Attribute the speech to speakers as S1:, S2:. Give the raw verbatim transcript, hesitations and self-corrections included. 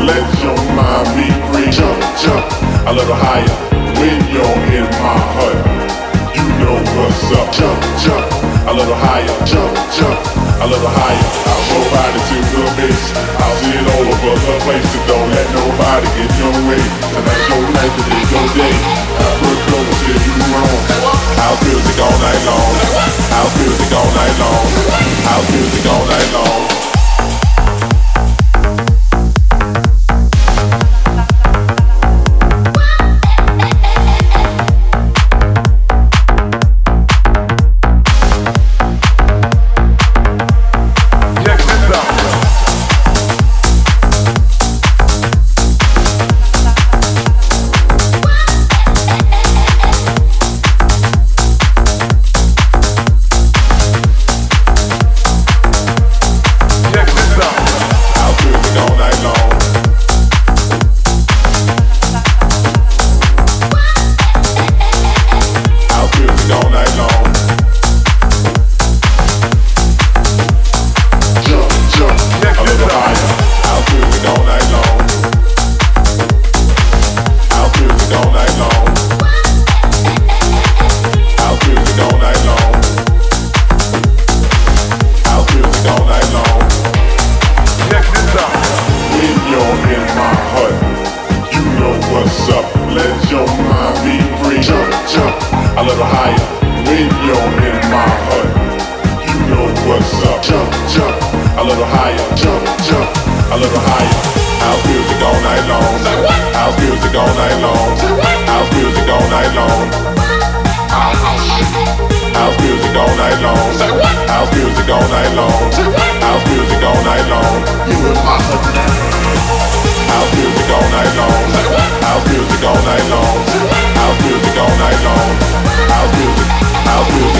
S1: let your mind be free. Jump, jump, a little higher when you're in my hut. You know what's up. Jump, jump, a little higher. Jump, jump, a little higher. I'll show body to the bass. I'll see it all over the place. So don't let nobody get in your way. Tonight's your night, today's your day. I'll put close if you wrong. House music all night long. House music all night long. House music all night long. House music, house music.